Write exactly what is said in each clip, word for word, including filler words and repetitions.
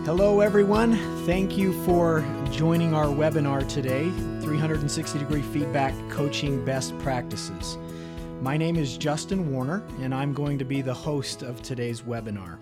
Hello, everyone. Thank you for joining our webinar today, three hundred sixty degree Feedback Coaching Best Practices. My name is Justin Warner, and I'm going to be the host of today's webinar.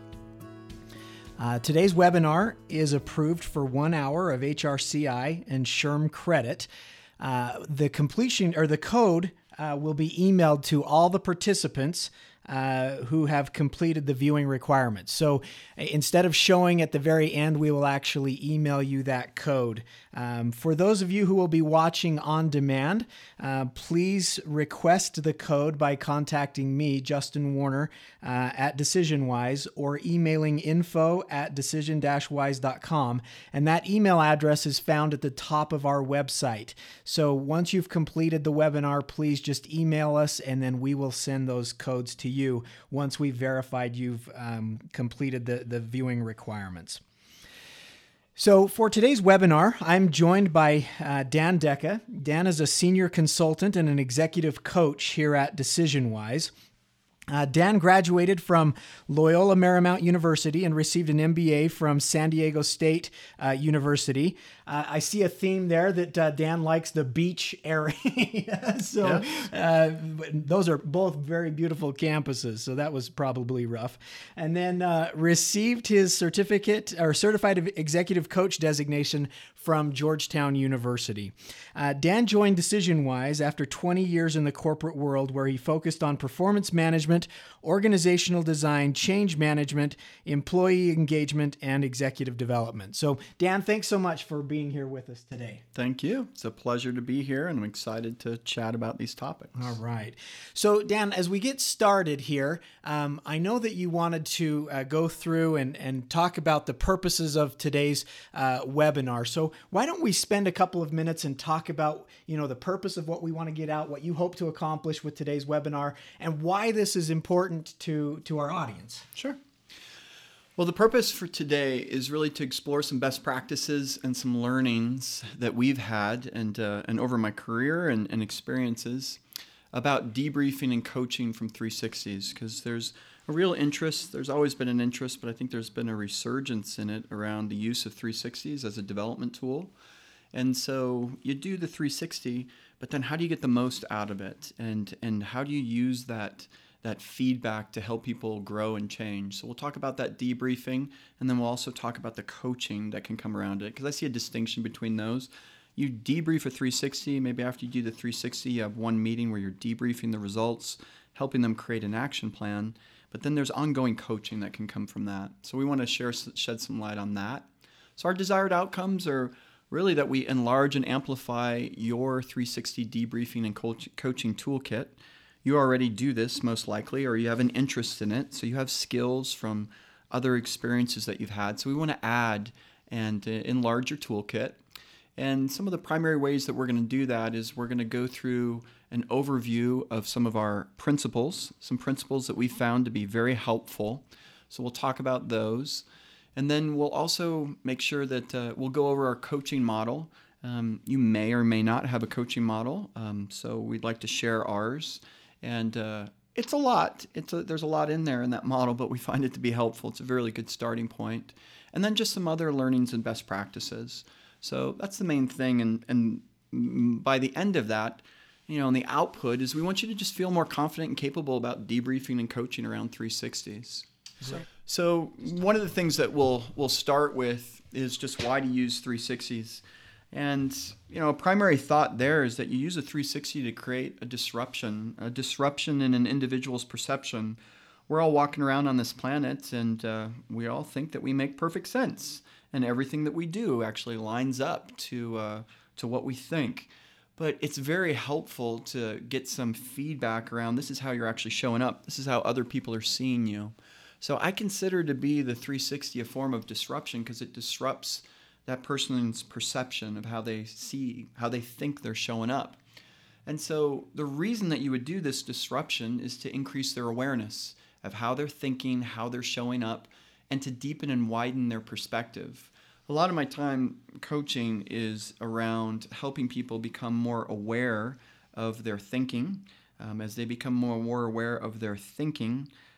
Uh, today's webinar is approved for one hour of H R C I and SHRM credit. Uh, the completion or the code uh, will be emailed to all the participants Uh, who have completed the viewing requirements. So instead of showing at the very end, we will actually email you that code. Um, for those of you who will be watching on demand, uh, please request the code by contacting me, Justin Warner, uh, at DecisionWise, or emailing info at decision dash wise dot com. And that email address is found at the top of our website. So once you've completed the webinar, please just email us, and then we will send those codes to you. you once we've verified you've um, completed the, the viewing requirements. So for today's webinar, I'm joined by uh, Dan Decca. Dan is a senior consultant and an executive coach here at DecisionWise. Uh, Dan graduated from Loyola Marymount University and received an M B A from San Diego State uh, University. Uh, I see a theme there that uh, Dan likes the beach area. so yeah. uh, those are both very beautiful campuses, so that was probably rough. And then uh, received his certificate or certified executive coach designation from Georgetown University. Uh, Dan joined DecisionWise after twenty years in the corporate world, where he focused on performance management, organizational design, change management, employee engagement, and executive development. So, Dan, thanks so much for being here with us today. Thank you. It's a pleasure to be here, and I'm excited to chat about these topics. All right. So, Dan, as we get started here, um, I know that you wanted to uh, go through and, and talk about the purposes of today's uh, webinar. So, why don't we spend a couple of minutes and talk about, you know, the purpose of what we want to get out, what you hope to accomplish with today's webinar, and why this is important to, to our audience. Sure. Well, the purpose for today is really to explore some best practices and some learnings that we've had and uh, and over my career and, and experiences about debriefing and coaching from three sixties, because there's a real interest. There's always been an interest, but I think there's been a resurgence in it around the use of three sixties as a development tool. And so you do the three sixty, but then how do you get the most out of it? And and how do you use that that feedback to help people grow and change? So we'll talk about that debriefing, and then we'll also talk about the coaching that can come around it, because I see a distinction between those. You debrief a three sixty, maybe after you do the three sixty, you have one meeting where you're debriefing the results, helping them create an action plan, but then there's ongoing coaching that can come from that. So we want to share shed some light on that. So our desired outcomes are really that we enlarge and amplify your three sixty debriefing and coach, coaching toolkit. You already do this most likely, or you have an interest in it, so you have skills from other experiences that you've had. So we want to add and uh, enlarge your toolkit. And some of the primary ways that we're going to do that is we're going to go through an overview of some of our principles, some principles that we found to be very helpful. So we'll talk about those. And then we'll also make sure that uh, we'll go over our coaching model. Um, you may or may not have a coaching model, um, so we'd like to share ours. And uh, it's a lot. It's a, there's a lot in there in that model, but we find it to be helpful. It's a really good starting point. And then just some other learnings and best practices. So that's the main thing. And, and by the end of that, you know, and the output is we want you to just feel more confident and capable about debriefing and coaching around three sixties. So, so one of the things that we'll we'll start with is just why to use three sixties. And, you know, a primary thought there is that you use a three sixty to create a disruption, a disruption in an individual's perception. We're all walking around on this planet, and uh, we all think that we make perfect sense, and everything that we do actually lines up to uh, to what we think. But it's very helpful to get some feedback around this is how you're actually showing up. This is how other people are seeing you. So I consider to be the three sixty a form of disruption because it disrupts that person's perception of how they see, how they think they're showing up. And so the reason that you would do this disruption is to increase their awareness of how they're thinking, how they're showing up, and to deepen and widen their perspective. A lot of my time coaching is around helping people become more aware of their thinking. Um, as they become more, more aware of their thinking,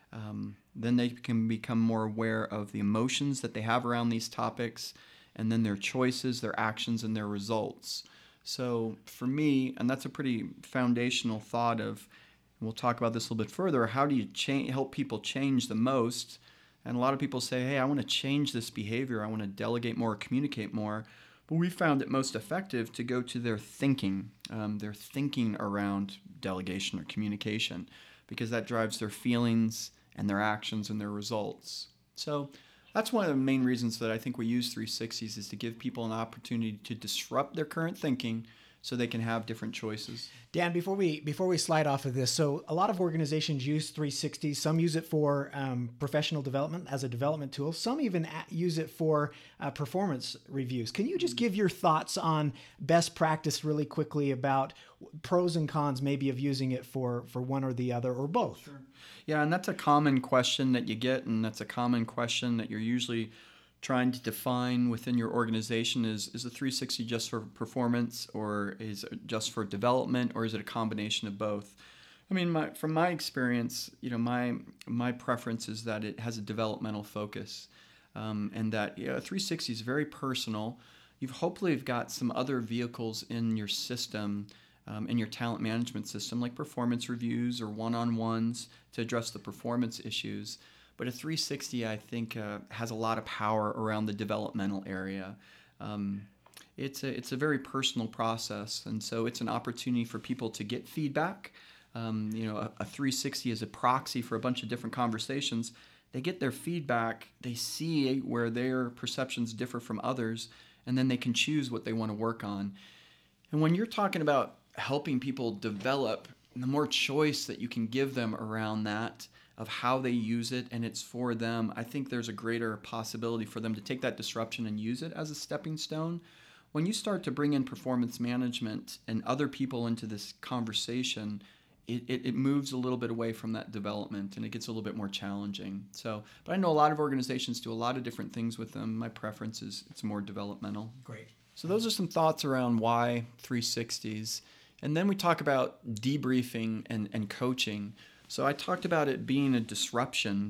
Um, then they can become more aware of the emotions that they have around these topics, and then their choices, their actions, and their results. So for me, and that's a pretty foundational thought of, and we'll talk about this a little bit further, how do you cha- help people change the most? And a lot of people say, hey, I want to change this behavior. I want to delegate more, communicate more. But we found it most effective to go to their thinking, um, their thinking around delegation or communication, because that drives their feelings and their actions and their results. So that's one of the main reasons that I think we use three sixties, is to give people an opportunity to disrupt their current thinking so they can have different choices. Dan, before we before we slide off of this, so a lot of organizations use three sixty. Some use it for um, professional development as a development tool. Some even a- use it for uh, performance reviews. Can you just give your thoughts on best practice really quickly about pros and cons maybe of using it for, for one or the other or both? Sure. Yeah, and that's a common question that you get, and that's a common question that you're usually trying to define within your organization. Is is the three sixty just for performance, or is it just for development, or is it a combination of both? I mean, my, from my experience, you know, my my preference is that it has a developmental focus, um, and that yeah, three sixty is very personal. You've hopefully got some other vehicles in your system, um, in your talent management system, like performance reviews or one-on-ones to address the performance issues. But a three sixty, I think, uh, has a lot of power around the developmental area. Um, it's a it's a very personal process, and so it's an opportunity for people to get feedback. Um, you know, a, a three sixty is a proxy for a bunch of different conversations. They get their feedback, they see where their perceptions differ from others, and then they can choose what they want to work on. And when you're talking about helping people develop, the more choice that you can give them around that, of how they use it, and it's for them, I think there's a greater possibility for them to take that disruption and use it as a stepping stone. When you start to bring in performance management and other people into this conversation, it, it, it moves a little bit away from that development, and it gets a little bit more challenging. So, but I know a lot of organizations do a lot of different things with them. My preference is it's more developmental. Great. So those are some thoughts around why three sixties. And then we talk about debriefing and, and coaching. So I talked about it being a disruption,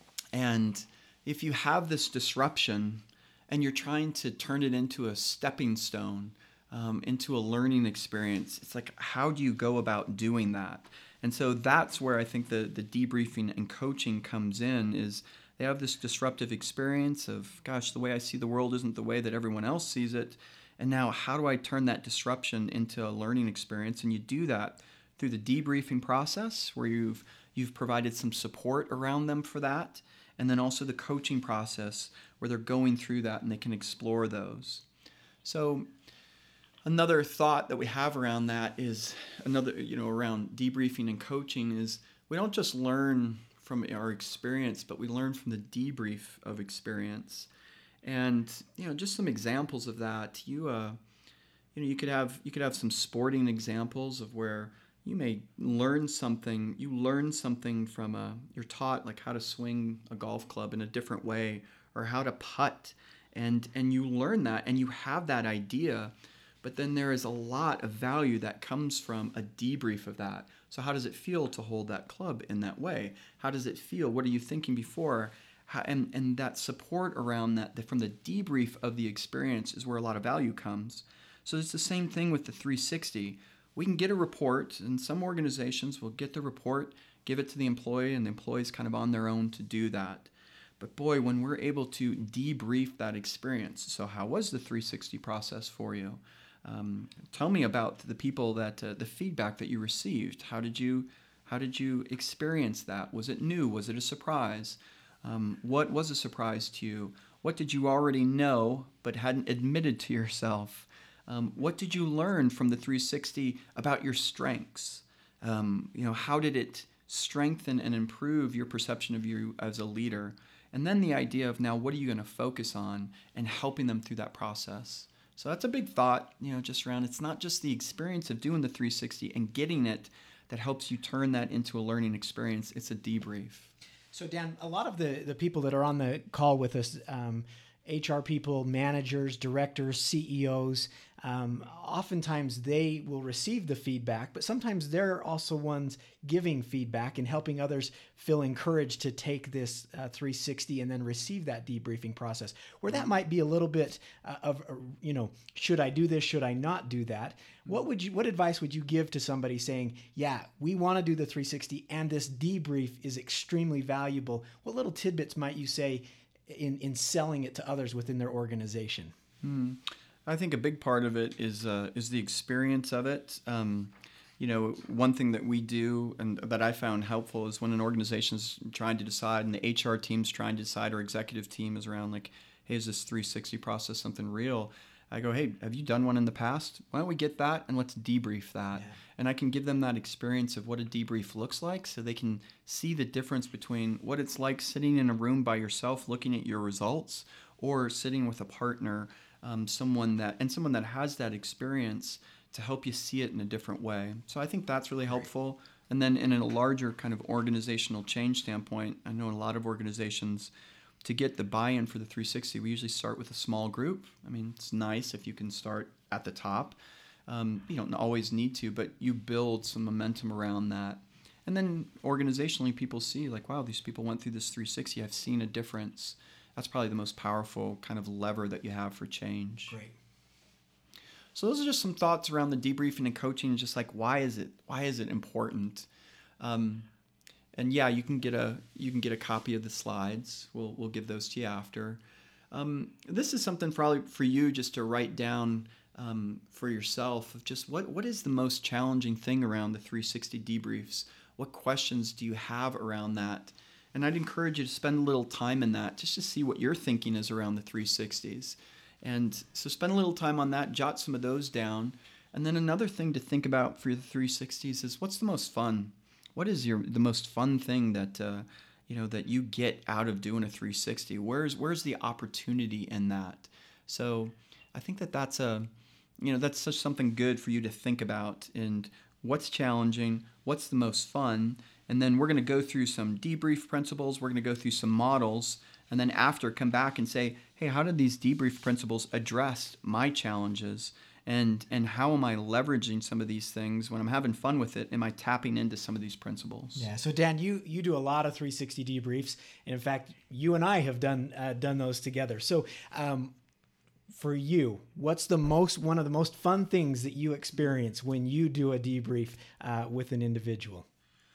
and if you have this disruption and you're trying to turn it into a stepping stone, um, into a learning experience, it's like, how do you go about doing that? And so that's where I think the, the debriefing and coaching comes in, is they have this disruptive experience of, gosh, the way I see the world isn't the way that everyone else sees it. And now how do I turn that disruption into a learning experience? And you do that through the debriefing process, where you've you've provided some support around them for that, and then also the coaching process, where they're going through that and they can explore those. So another thought that we have around that is another, you know, around debriefing and coaching is we don't just learn from our experience, but we learn from the debrief of experience. And you know, just some examples of that. You uh, you know, you could have you could have some sporting examples of where you may learn something, you learn something from a, you're taught like how to swing a golf club in a different way, or how to putt, and and you learn that and you have that idea, but then there is a lot of value that comes from a debrief of that. So how does it feel to hold that club in that way? How does it feel? What are you thinking before? How, and, and that support around that, the, from the debrief of the experience, is where a lot of value comes. So it's the same thing with the three sixty. We can get a report, and some organizations will get the report, give it to the employee, and the employee's kind of on their own to do that. But boy, when we're able to debrief that experience, so how was the three sixty process for you? Um, tell me about the people that, uh, the feedback that you received. How did you, how did you experience that? Was it new? Was it a surprise? Um, what was a surprise to you? What did you already know but hadn't admitted to yourself? Um, what did you learn from the three sixty about your strengths? Um, you know, how did it strengthen and improve your perception of you as a leader? And then the idea of, now what are you going to focus on, and helping them through that process. So that's a big thought, you know, just around, it's not just the experience of doing the three sixty and getting it that helps you turn that into a learning experience. It's a debrief. So Dan, a lot of the, the people that are on the call with us, um, H R people, managers, directors, C E Os, um, oftentimes they will receive the feedback, but sometimes they're also ones giving feedback and helping others feel encouraged to take this uh, three sixty and then receive that debriefing process, where that might be a little bit uh, of, uh, you know, should I do this? Should I not do that? What would you, what advice would you give to somebody saying, yeah, we want to do the three sixty and this debrief is extremely valuable? What little tidbits might you say in, in selling it to others within their organization? Hmm. I think a big part of it is uh, is the experience of it. Um, you know, one thing that we do and that I found helpful is when an organization's trying to decide and the H R team's trying to decide or executive team is around like, hey, is this three sixty process something real? I go, hey, have you done one in the past? Why don't we get that and let's debrief that? Yeah. And I can give them that experience of what a debrief looks like so they can see the difference between what it's like sitting in a room by yourself looking at your results or sitting with a partner, um, someone that and someone that has that experience to help you see it in a different way. So I think that's really helpful. And then in a larger kind of organizational change standpoint, I know in a lot of organizations, to get the buy-in for the three sixty, we usually start with a small group. I mean, it's nice if you can start at the top. Um, you don't always need to, but you build some momentum around that. And then organizationally, people see like, wow, these people went through this three sixty. I've seen a difference. That's probably the most powerful kind of lever that you have for change. Great. So those are just some thoughts around the debriefing and coaching. Just like, why is it why is it important? Um, and yeah, you can get a you can get a copy of the slides. We'll we'll give those to you after. Um, this is something probably for you just to write down um, for yourself. Of just what what is the most challenging thing around the three sixty debriefs? What questions do you have around that? And I'd encourage you to spend a little time in that just to see what your thinking is around the three sixties. And so spend a little time on that, jot some of those down. And then another thing to think about for the three sixties is what's the most fun? What is your the most fun thing that uh, you know that you get out of doing a three sixty? Where's where's the opportunity in that? So I think that that's a you know that's such something good for you to think about. And what's challenging? What's the most fun? And then we're going to go through some debrief principles. We're going to go through some models. And then after, come back and say, hey, how did these debrief principles address my challenges? And and how am I leveraging some of these things when I'm having fun with it? Am I tapping into some of these principles? Yeah. So Dan, you you do a lot of three sixty debriefs. And in fact, you and I have done uh, done those together. So um, for you, what's the most one of the most fun things that you experience when you do a debrief uh, with an individual?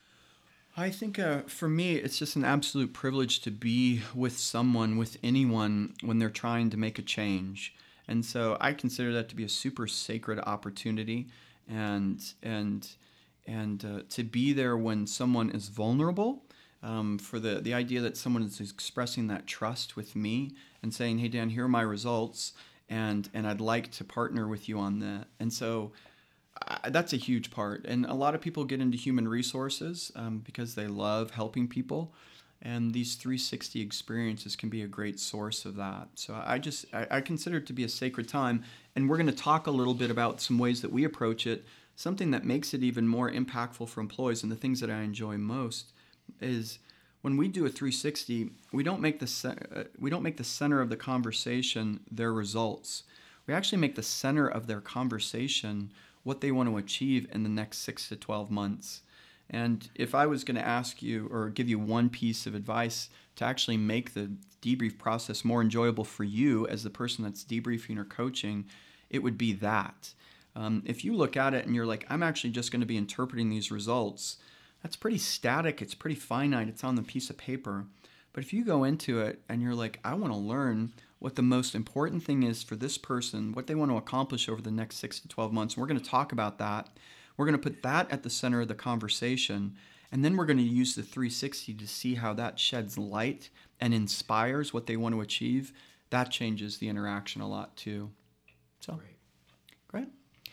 I think uh, for me, it's just an absolute privilege to be with someone, with anyone, when they're trying to make a change. And so I consider that to be a super sacred opportunity, and and and uh, to be there when someone is vulnerable, um, for the, the idea that someone is expressing that trust with me and saying, hey, Dan, here are my results, and, and I'd like to partner with you on that. And so I, that's a huge part. And a lot of people get into human resources um, because they love helping people. And these three sixty experiences can be a great source of that. So I just, I, I consider it to be a sacred time. And we're going to talk a little bit about some ways that we approach it. Something that makes it even more impactful for employees, and the things that I enjoy most is when we do a three sixty, we don't make the, uh, we don't make the center of the conversation their results. We actually make the center of their conversation what they want to achieve in the next six to twelve months. And if I was going to ask you or give you one piece of advice to actually make the debrief process more enjoyable for you as the person that's debriefing or coaching, it would be that. Um, if you look at it and you're like, I'm actually just going to be interpreting these results, that's pretty static. It's pretty finite. It's on the piece of paper. But if you go into it and you're like, I want to learn what the most important thing is for this person, what they want to accomplish over the next six to twelve months, and we're going to talk about that. We're going to put that at the center of the conversation, and then we're going to use the three sixty to see how that sheds light and inspires what they want to achieve. That changes the interaction a lot too. So, great. Great.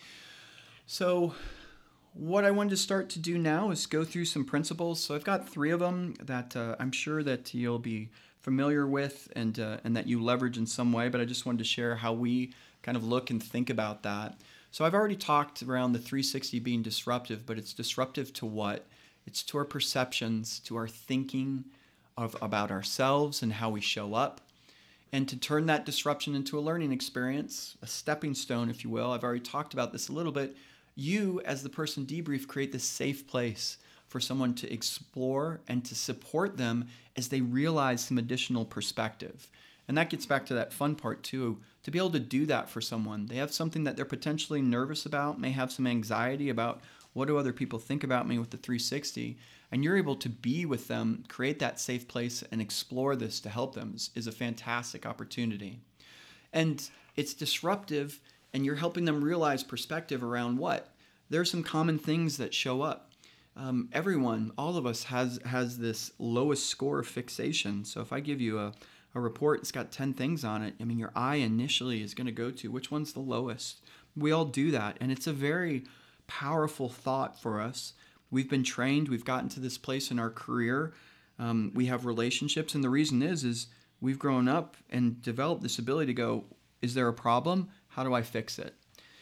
So what I wanted to start to do now is go through some principles. So I've got three of them that uh, I'm sure that you'll be familiar with and uh, and that you leverage in some way, but I just wanted to share how we kind of look and think about that. So I've already talked around the three sixty being disruptive, but it's disruptive to what? It's to our perceptions, to our thinking of about ourselves and how we show up. And to turn that disruption into a learning experience, a stepping stone, if you will, I've already talked about this a little bit, you as the person debrief create this safe place for someone to explore and to support them as they realize some additional perspective. And that gets back to that fun part too, to be able to do that for someone. They have something that they're potentially nervous about, may have some anxiety about what do other people think about me with the three sixty, and you're able to be with them, create that safe place and explore this to help them is, is a fantastic opportunity. And it's disruptive, and you're helping them realize perspective around what? There are some common things that show up. Um, everyone, all of us has has this lowest score of fixation. So if I give you a a report that's got ten things on it, I mean, your eye initially is going to go to which one's the lowest. We all do that, and it's a very powerful thought for us. We've been trained, we've gotten to this place in our career, um, we have relationships, and the reason is, is we've grown up and developed this ability to go, is there a problem? How do I fix it?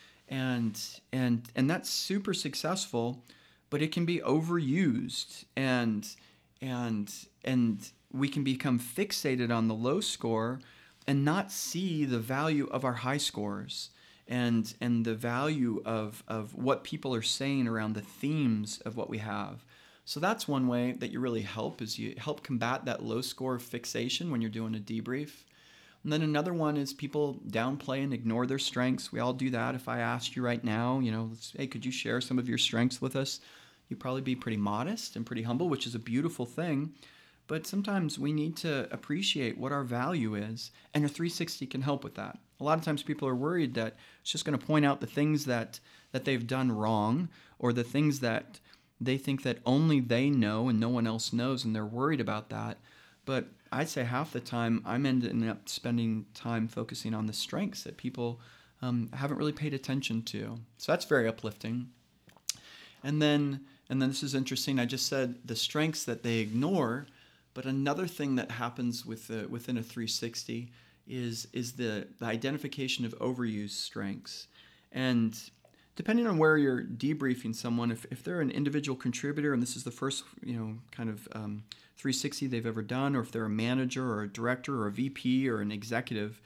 And and and that's super successful, but it can be overused, and and and we can become fixated on the low score and not see the value of our high scores and and the value of, of what people are saying around the themes of what we have. So that's one way that you really help, is you help combat that low score fixation when you're doing a debrief. And then another one is people downplay and ignore their strengths. We all do that. If I asked you right now, you know, hey, could you share some of your strengths with us? You'd probably be pretty modest and pretty humble, which is a beautiful thing. But sometimes we need to appreciate what our value is, and a three sixty can help with that. A lot of times people are worried that it's just going to point out the things that, that they've done wrong, or the things that they think that only they know and no one else knows, and they're worried about that. But I'd say half the time I'm ending up spending time focusing on the strengths that people um, haven't really paid attention to. So that's very uplifting. And then, and then this is interesting. I just said the strengths that they ignore. But another thing that happens with the, within a three sixty is is the, the identification of overused strengths. And depending on where you're debriefing someone, if, if they're an individual contributor and this is the first, you know, kind of um, three sixty they've ever done, or if they're a manager or a director or a V P or an executive,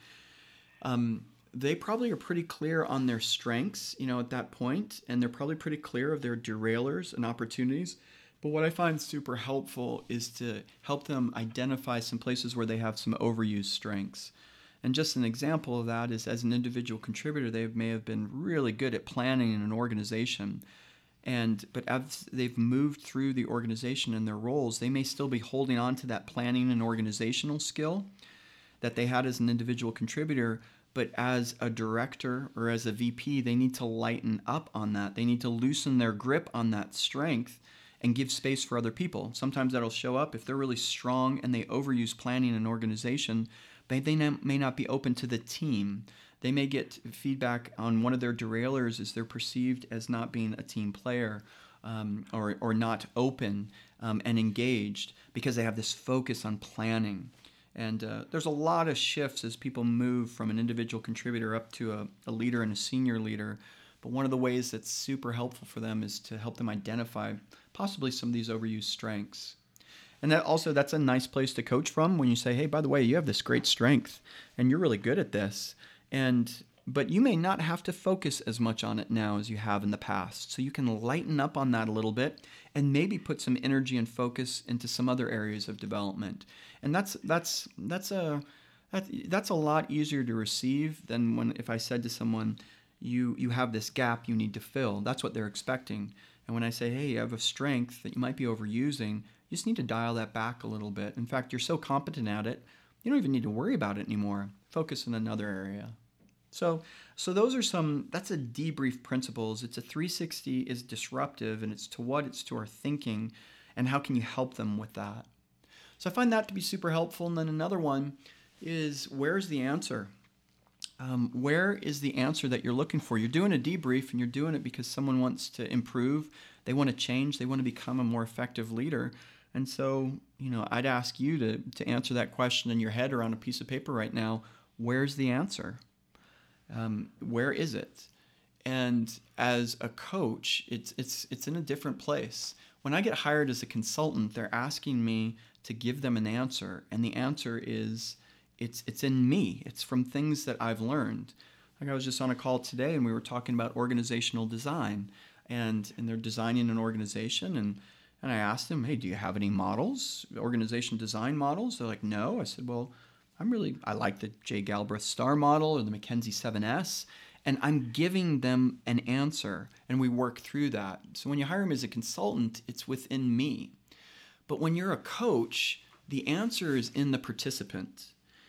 um, they probably are pretty clear on their strengths, you know, at that point, and they're probably pretty clear of their derailers and opportunities. But what I find super helpful is to help them identify some places where they have some overused strengths. And just an example of that is, as an individual contributor, they may have been really good at planning in an organization. And but as they've moved through the organization and their roles, they may still be holding on to that planning and organizational skill that they had as an individual contributor. But as a director or as a V P, they need to lighten up on that. They need to loosen their grip on that strength and give space for other people. Sometimes that'll show up if they're really strong and they overuse planning and organization, but they may not be open to the team. They may get feedback on one of their derailers is they're perceived as not being a team player um, or, or not open um, and engaged because they have this focus on planning. And uh, there's a lot of shifts as people move from an individual contributor up to a, a leader and a senior leader. But one of the ways that's super helpful for them is to help them identify possibly some of these overused strengths. And that also, that's a nice place to coach from when you say, hey, by the way, you have this great strength and you're really good at this. And but you may not have to focus as much on it now as you have in the past. So you can lighten up on that a little bit and maybe put some energy and focus into some other areas of development. And that's that's that's a that, that's a lot easier to receive than when if I said to someone, you you have this gap you need to fill. That's what they're expecting. And when I say, hey, you have a strength that you might be overusing, you just need to dial that back a little bit. In fact, you're so competent at it, you don't even need to worry about it anymore. Focus in another area. So so those are some, that's a debrief principles. It's a three sixty is disruptive, and it's to what? It's to our thinking, and how can you help them with that? So I find that to be super helpful. And then another one is, where's the answer? Um, where is the answer that you're looking for? You're doing a debrief, and you're doing it because someone wants to improve. They want to change. They want to become a more effective leader. And so, you know, I'd ask you to, to answer that question in your head or on a piece of paper right now. Where's the answer? Um, where is it? And as a coach, it's it's it's in a different place. When I get hired as a consultant, they're asking me to give them an answer, and the answer is it's it's in me. It's from things that I've learned. Like I was just on a call today and we were talking about organizational design, and and they're designing an organization, and and I asked them, hey, do you have any models, organization design models? They're like, no. I said, well, I'm really, I like the Jay Galbraith STAR model or the McKinsey seven S, and I'm giving them an answer, and we work through that. So when you hire me as a consultant, it's within me. But when you're a coach, the answer is in the participant,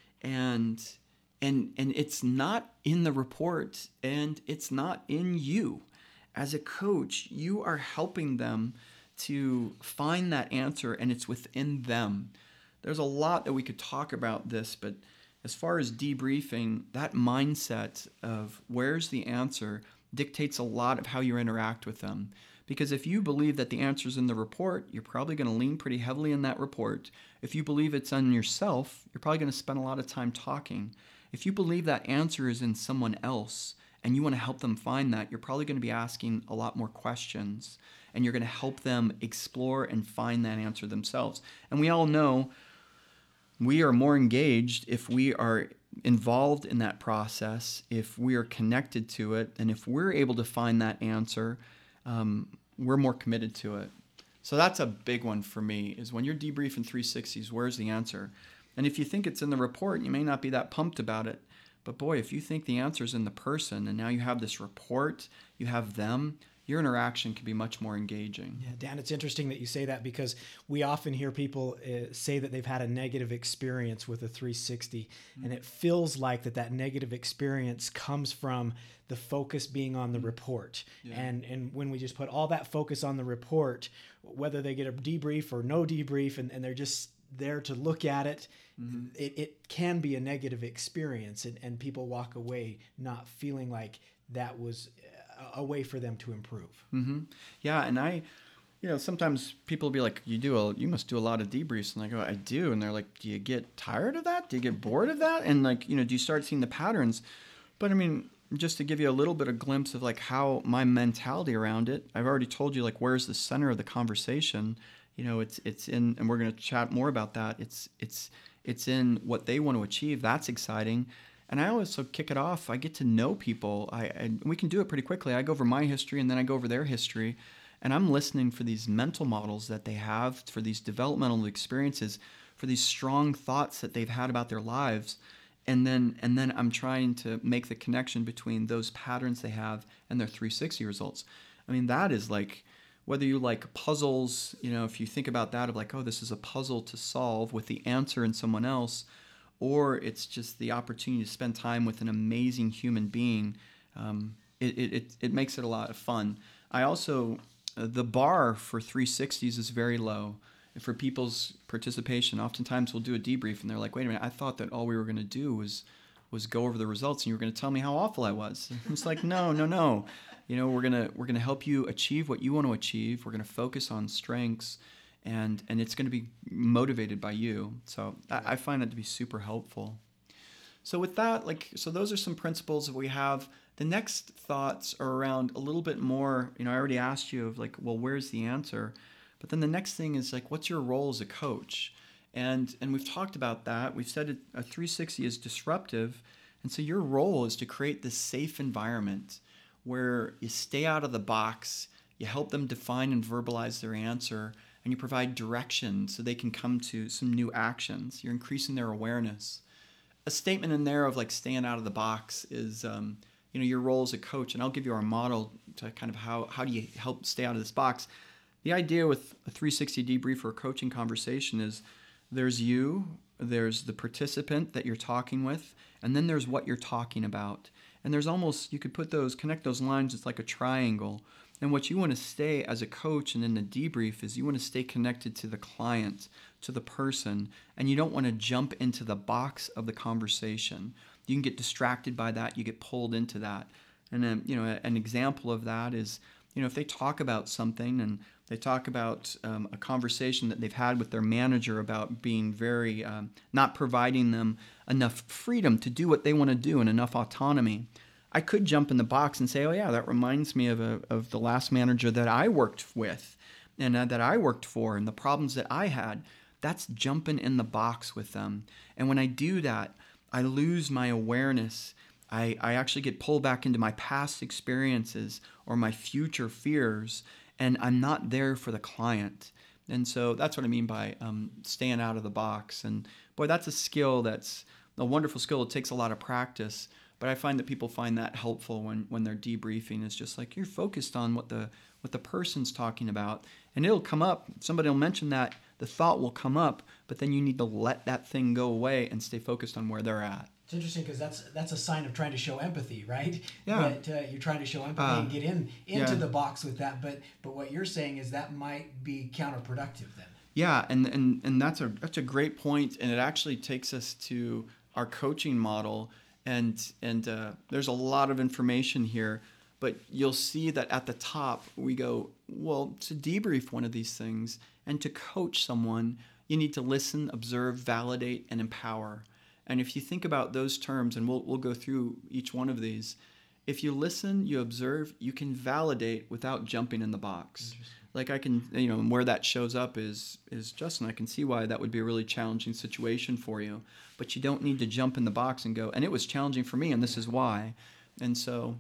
and and and it's not in the report, and it's not in you. As a coach, you are helping them to find that answer, and it's within them. There's a lot that we could talk about this, but as far as debriefing, that mindset of where's the answer dictates a lot of how you interact with them. Because if you believe that the answer's in the report, you're probably going to lean pretty heavily in that report. If you believe it's on yourself, you're probably going to spend a lot of time talking. If you believe that answer is in someone else and you want to help them find that, you're probably going to be asking a lot more questions, and you're going to help them explore and find that answer themselves. And we all know we are more engaged if we are involved in that process, if we are connected to it, and if we're able to find that answer, um, we're more committed to it. So that's a big one for me, is when you're debriefing three sixties, where's the answer? And if you think it's in the report, you may not be that pumped about it. But boy, if you think the answer's in the person, and now you have this report, you have them, your interaction can be much more engaging. Yeah, Dan, it's interesting that you say that, because we often hear people uh, say that they've had a negative experience with a three sixty, mm-hmm. and it feels like that that negative experience comes from the focus being on the mm-hmm. report. Yeah. And and when we just put all that focus on the report, whether they get a debrief or no debrief, and, and they're just there to look at it, mm-hmm. it, it can be a negative experience, and, and people walk away not feeling like that was a way for them to improve. Mm-hmm. Yeah, and I, you know, sometimes people will be like, "You do a, you must do a lot of debriefs," and I go, "I do," and they're like, "Do you get tired of that? Do you get bored of that?" And like, you know, do you start seeing the patterns? But I mean, just to give you a little bit of glimpse of like how my mentality around it, I've already told you like where's the center of the conversation. You know, it's it's in, and we're going to chat more about that. It's it's it's in what they want to achieve. That's exciting. And I also kick it off. I get to know people. I, I we can do it pretty quickly. I go over my history, and then I go over their history, and I'm listening for these mental models that they have, for these developmental experiences, for these strong thoughts that they've had about their lives, and then and then I'm trying to make the connection between those patterns they have and their three sixty results. I mean, that is like, whether you like puzzles, you know, if you think about that of like, oh, this is a puzzle to solve with the answer in someone else, or it's just the opportunity to spend time with an amazing human being, um, it, it, it makes it a lot of fun. I also, uh, the bar for three sixties is very low. For people's participation, oftentimes we'll do a debrief and they're like, wait a minute, I thought that all we were going to do was was go over the results and you were going to tell me how awful I was. It's like, no, no, no. You know, we're going to we're going to help you achieve what you want to achieve. We're going to focus on strengths, and and it's going to be motivated by you. So I, I find that to be super helpful. So with that, like, so those are some principles that we have. The next thoughts are around a little bit more, you know, I already asked you of like, well, where's the answer? But then the next thing is like, what's your role as a coach? And and we've talked about that. We've said it, a three sixty is disruptive. And so your role is to create this safe environment where you stay out of the box, you help them define and verbalize their answer, and you provide direction so they can come to some new actions. You're increasing their awareness. A statement in there of like staying out of the box is, um, you know, your role as a coach. And I'll give you our model to kind of how, how do you help stay out of this box. The idea with a three sixty debrief or a coaching conversation is there's you, there's the participant that you're talking with, and then there's what you're talking about. And there's almost, you could put those, connect those lines, it's like a triangle. And what you want to stay as a coach and in the debrief is you want to stay connected to the client, to the person, and you don't want to jump into the box of the conversation. You can get distracted by that, you get pulled into that. And then, you know, an example of that is, you know, if they talk about something and they talk about um, a conversation that they've had with their manager about being very, um, not providing them enough freedom to do what they want to do and enough autonomy. I could jump in the box and say, oh yeah, that reminds me of a, of the last manager that I worked with and uh, that I worked for and the problems that I had. that's jumping in the box with them. And when I do that, I lose my awareness. I, I actually get pulled back into my past experiences or my future fears, and I'm not there for the client. And so that's what I mean by um, staying out of the box. And boy, that's a skill that's a wonderful skill. It takes a lot of practice, but I find that people find that helpful when, when they're debriefing. It's just like you're focused on what the what the person's talking about, and it'll come up. Somebody will mention that, the thought will come up, but then you need to let that thing go away and stay focused on where they're at. It's interesting because that's that's a sign of trying to show empathy, right? Yeah. That uh, you're trying to show empathy Uh, and get in into yeah. the box with that, but but what you're saying is that might be counterproductive then. Yeah, and, and, and that's a that's a great point, and it actually takes us to our coaching model, and and uh, there's a lot of information here, but you'll see that at the top we go, well, to debrief one of these things and to coach someone, you need to listen, observe, validate, and empower. And if you think about those terms, and we'll we'll go through each one of these, if you listen, you observe, you can validate without jumping in the box. Like I can, you know, and where that shows up is, is Justin, I can see why that would be a really challenging situation for you. But you don't need to jump in the box and go, and it was challenging for me, and this is why. And so,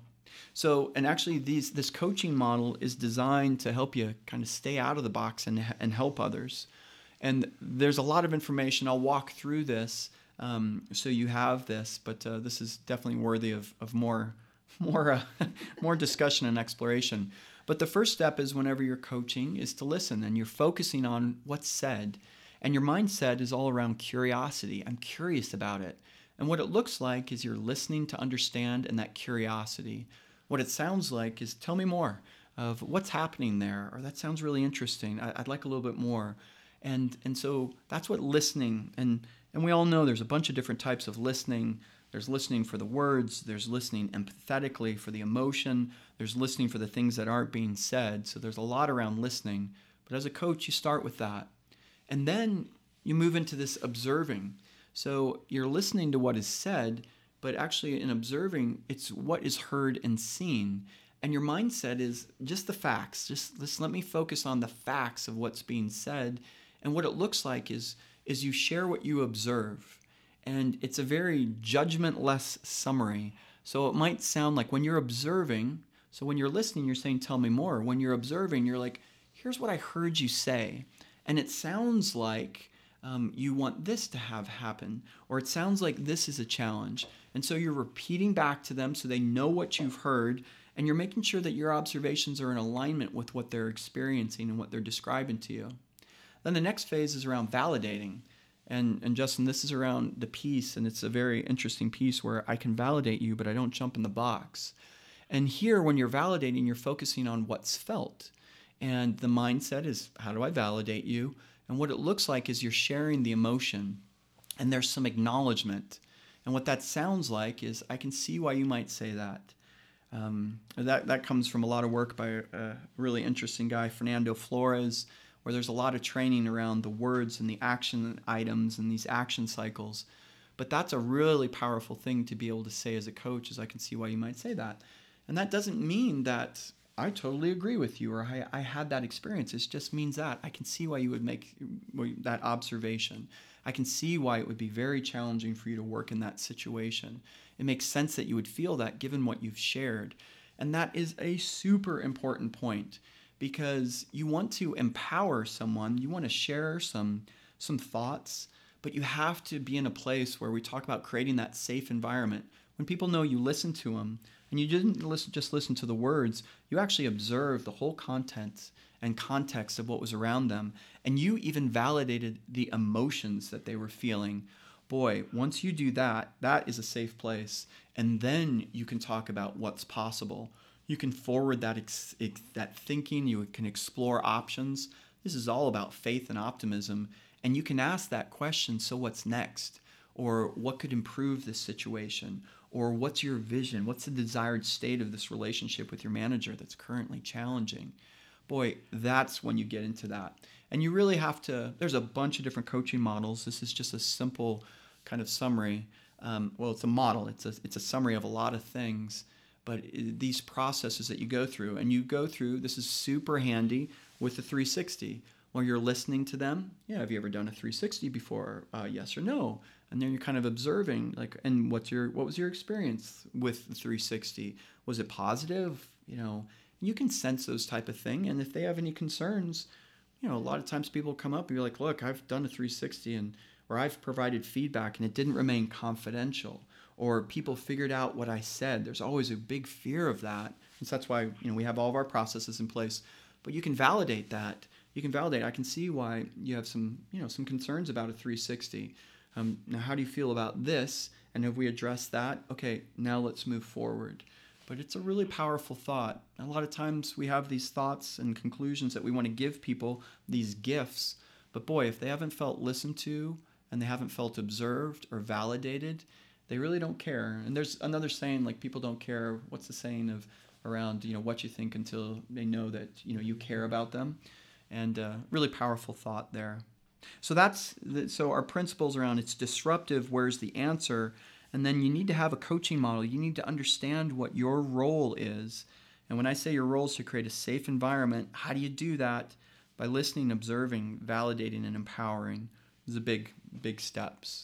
so and actually these this coaching model is designed to help you kind of stay out of the box and and help others. And there's a lot of information. I'll walk through this um, so you have this, but uh, this is definitely worthy of, of more more uh, more discussion and exploration. But the first step is whenever you're coaching is to listen, and you're focusing on what's said. And your mindset is all around curiosity. I'm curious about it. And what it looks like is you're listening to understand, and that curiosity. What it sounds like is, tell me more of what's happening there, or that sounds really interesting. I, I'd like a little bit more. And and so that's what listening, and, and we all know there's a bunch of different types of listening. There's listening for the words, there's listening empathetically for the emotion, there's listening for the things that aren't being said. So there's a lot around listening. But as a coach, you start with that. And then you move into this observing. So you're listening to what is said, but actually in observing, it's what is heard and seen. And your mindset is just the facts. Just, just let me focus on the facts of what's being said. And what it looks like is, is you share what you observe. And it's a very judgment-less summary. So it might sound like when you're observing, so when you're listening, you're saying, tell me more. When you're observing, you're like, here's what I heard you say. And it sounds like um, you want this to have happen, or it sounds like this is a challenge. And so you're repeating back to them so they know what you've heard, and you're making sure that your observations are in alignment with what they're experiencing and what they're describing to you. Then the next phase is around validating. And, and Justin, this is around the piece, and it's a very interesting piece where I can validate you, but I don't jump in the box. And here, when you're validating, you're focusing on what's felt. And the mindset is, how do I validate you? And what it looks like is you're sharing the emotion, and there's some acknowledgement. And what that sounds like is, I can see why you might say that. Um, that, that comes from a lot of work by a, a really interesting guy, Fernando Flores, where there's a lot of training around the words and the action items and these action cycles. But that's a really powerful thing to be able to say as a coach, is I can see why you might say that. And that doesn't mean that I totally agree with you, or I, I had that experience. It just means that I can see why you would make that observation. I can see why it would be very challenging for you to work in that situation. It makes sense that you would feel that given what you've shared. And that is a super important point, because you want to empower someone, you want to share some, some thoughts, but you have to be in a place where we talk about creating that safe environment. When people know you listen to them, and you didn't listen, just listen to the words, you actually observed the whole content and context of what was around them, and you even validated the emotions that they were feeling. Boy, once you do that, that is a safe place, and then you can talk about what's possible. You can forward that ex- ex- that thinking. You can explore options. This is all about faith and optimism. And you can ask that question, so what's next? Or what could improve this situation? Or what's your vision? What's the desired state of this relationship with your manager that's currently challenging? Boy, that's when you get into that. And you really have to, there's a bunch of different coaching models. This is just a simple kind of summary. Um, well, it's a model. It's a, it's a summary of a lot of things. But these processes that you go through, and you go through, this is super handy with the three sixty. While you're listening to them, yeah, have you ever done a three sixty before? Uh, yes or no? And then you're kind of observing, like, and what's your what was your experience with the three sixty? Was it positive? You know, you can sense those type of thing. And if they have any concerns, you know, a lot of times people come up and you're like, look, I've done a three sixty and or I've provided feedback and it didn't remain confidential, or people figured out what I said. There's always a big fear of that. And so that's why, you know, we have all of our processes in place. But you can validate that. You can validate. I can see why you have some, you know, some concerns about a three sixty. Um, now, how do you feel about this? And if we address that, okay, now let's move forward. But it's a really powerful thought. A lot of times we have these thoughts and conclusions that we want to give people, these gifts. But boy, if they haven't felt listened to and they haven't felt observed or validated, they really don't care. And there's another saying, like, people don't care. What's the saying of around, you know, what you think until they know that, you know, you care about them. And uh, really powerful thought there. So that's the, so our principles around it's disruptive. Where's the answer? And then you need to have a coaching model. You need to understand what your role is. And when I say your role is to create a safe environment, how do you do that? By listening, observing, validating, and empowering. Those are big, big steps.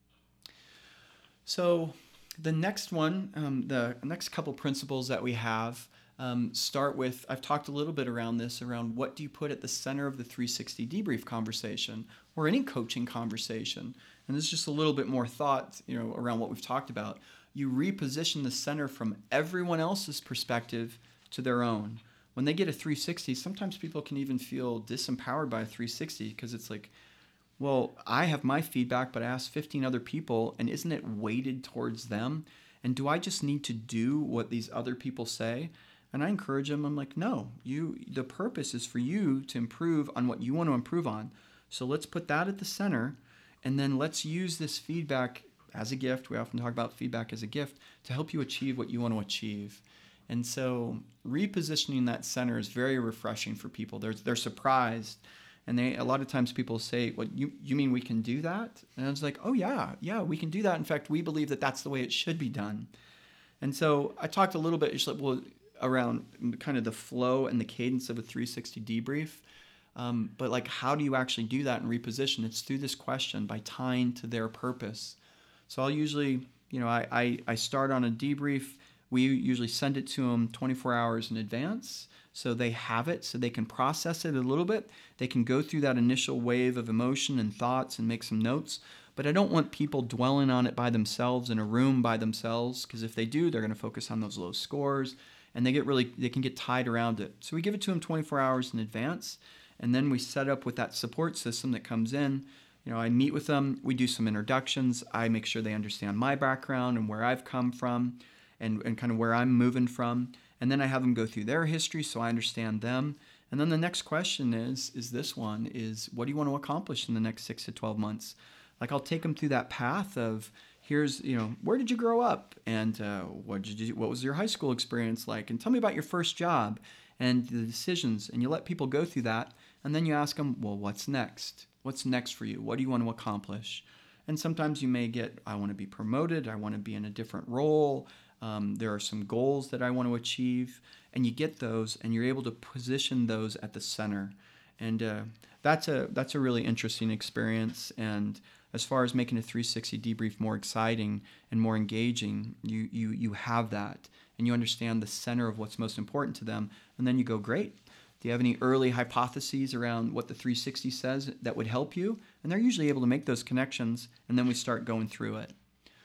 So the next one, um, the next couple principles that we have um, start with, I've talked a little bit around this, around what do you put at the center of the three sixty debrief conversation or any coaching conversation. And this is just a little bit more thought, you know, around what we've talked about. You reposition the center from everyone else's perspective to their own. When they get a three sixty, sometimes people can even feel disempowered by a three sixty because it's like, well, I have my feedback, but I asked fifteen other people, and isn't it weighted towards them? And do I just need to do what these other people say? And I encourage them. I'm like, no, you. The purpose is for you to improve on what you want to improve on. So let's put that at the center, and then let's use this feedback as a gift. We often talk about feedback as a gift to help you achieve what you want to achieve. And so repositioning that center is very refreshing for people. They're they're surprised. And they a lot of times people say, well, you, you mean we can do that? And I was like, oh, yeah, yeah, we can do that. In fact, we believe that that's the way it should be done. And so I talked a little bit just like, well, around kind of the flow and the cadence of a three sixty debrief. Um, but like, how do you actually do that and reposition? It's through this question by tying to their purpose. So I'll usually, you know, I, I, I start on a debrief. We usually send it to them twenty-four hours in advance. So they have it, so they can process it a little bit. They can go through that initial wave of emotion and thoughts and make some notes. But I don't want people dwelling on it by themselves in a room by themselves, because if they do, they're going to focus on those low scores, and they get really they can get tied around it. So we give it to them twenty-four hours in advance, and then we set up with that support system that comes in. You know, I meet with them. We do some introductions. I make sure they understand my background and where I've come from, and and kind of where I'm moving from. And then I have them go through their history so I understand them. And then the next question is, is this one, is what do you want to accomplish in the next six to twelve months? Like I'll take them through that path of, here's, you know, where did you grow up? And uh, what did you, what was your high school experience like? And tell me about your first job and the decisions. And you let people go through that. And then you ask them, well, what's next? What's next for you? What do you want to accomplish? And sometimes you may get, I want to be promoted. I want to be in a different role. Um, there are some goals that I want to achieve, and you get those, and you're able to position those at the center, and uh, that's a that's a really interesting experience. And as far as making a three sixty debrief more exciting and more engaging, you you you have that, and you understand the center of what's most important to them, and then you go, great. Do you have any early hypotheses around what the three sixty says that would help you? And they're usually able to make those connections, and then we start going through it.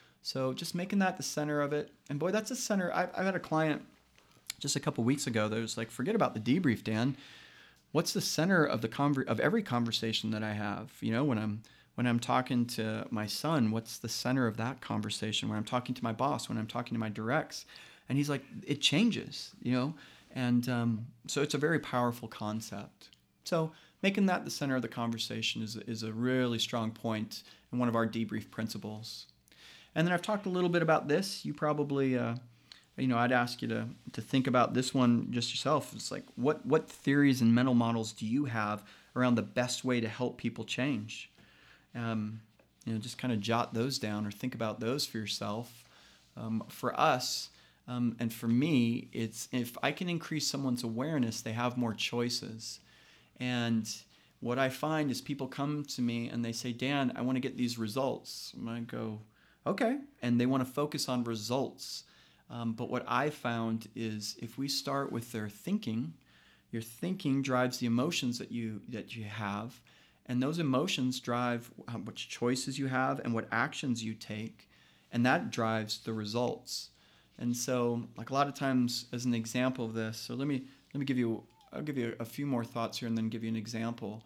So just making that the center of it. And boy, that's a center. I've, I've had a client just a couple weeks ago that was like, forget about the debrief, Dan. What's the center of the conver- of every conversation that I have? You know, when I'm when I'm talking to my son, what's the center of that conversation? When I'm talking to my boss, when I'm talking to my directs, and he's like, it changes, you know. And um, so it's a very powerful concept. So making that the center of the conversation is is a really strong point and one of our debrief principles. And then I've talked a little bit about this. You probably, uh, you know, I'd ask you to to think about this one just yourself. It's like, what what theories and mental models do you have around the best way to help people change? Um, you know, just kind of jot those down or think about those for yourself. Um, for us, um, and for me, it's if I can increase someone's awareness, they have more choices. And what I find is people come to me and they say, Dan, I want to get these results. And I go, okay. And they want to focus on results. Um, but what I found is if we start with their thinking, your thinking drives the emotions that you that you have. And those emotions drive how much choices you have and what actions you take. And that drives the results. And so, like a lot of times, as an example of this, so let me let me give you I'll give you a few more thoughts here and then give you an example.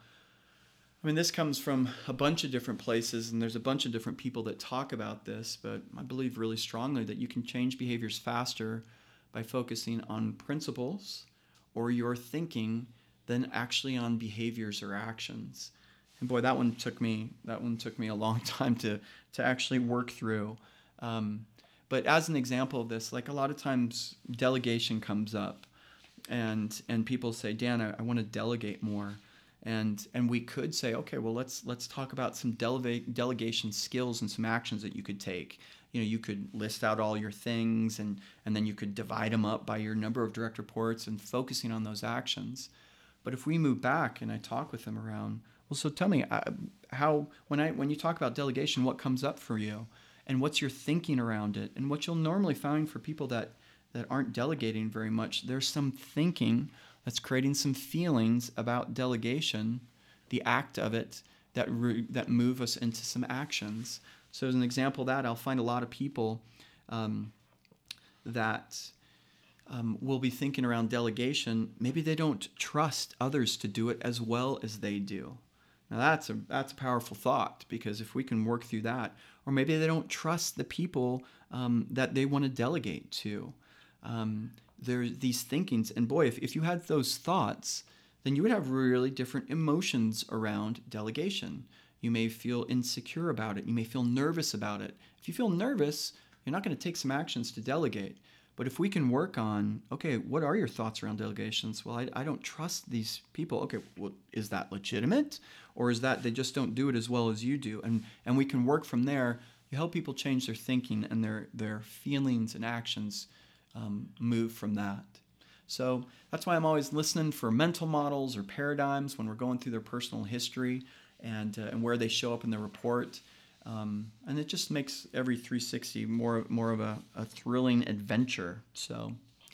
I mean, this comes from a bunch of different places, and there's a bunch of different people that talk about this, but I believe really strongly that you can change behaviors faster by focusing on principles or your thinking than actually on behaviors or actions. And boy, that one took me that one took me a long time to to actually work through. Um, but as an example of this, like a lot of times delegation comes up. And and people say, Dan, I, I want to delegate more, and and we could say, okay, well let's let's talk about some delegate delegation skills and some actions that you could take. You know, you could list out all your things, and and then you could divide them up by your number of direct reports and focusing on those actions. But if we move back and I talk with them around, well, so tell me how when I when you talk about delegation, what comes up for you, and what's your thinking around it, and what you'll normally find for people that. that aren't delegating very much, there's some thinking that's creating some feelings about delegation, the act of it, that re- that move us into some actions. So as an example of that, I'll find a lot of people um, that um, will be thinking around delegation. Maybe they don't trust others to do it as well as they do. Now that's a that's a powerful thought, because if we can work through that, or maybe they don't trust the people um, that they want to delegate to. Um, there are these thinkings, and boy, if, if you had those thoughts, then you would have really different emotions around delegation. You may feel insecure about it. You may feel nervous about it. If you feel nervous, you're not going to take some actions to delegate. But if we can work on, okay, what are your thoughts around delegations? Well, I, I don't trust these people. Okay, well, is that legitimate? Or is that they just don't do it as well as you do? And and we can work from there. You help people change their thinking and their, their feelings and actions Um, move from that. So that's why I'm always listening for mental models or paradigms when we're going through their personal history and uh, and where they show up in the report. Um, and it just makes every three sixty more more of a, a thrilling adventure. So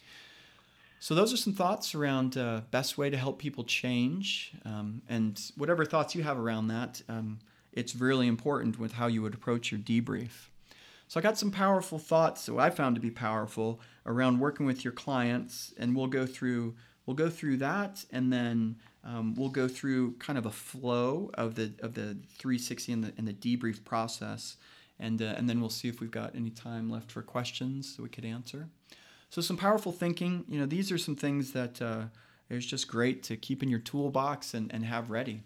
so those are some thoughts around uh, best way to help people change. Um, and whatever thoughts you have around that, um, it's really important with how you would approach your debrief. So I got some powerful thoughts that I found to be powerful around working with your clients, and we'll go through we'll go through that, and then um, we'll go through kind of a flow of the of the three sixty and the and the debrief process, and uh, and then we'll see if we've got any time left for questions that we could answer. So some powerful thinking. You know, these are some things that uh, is just great to keep in your toolbox and, and have ready.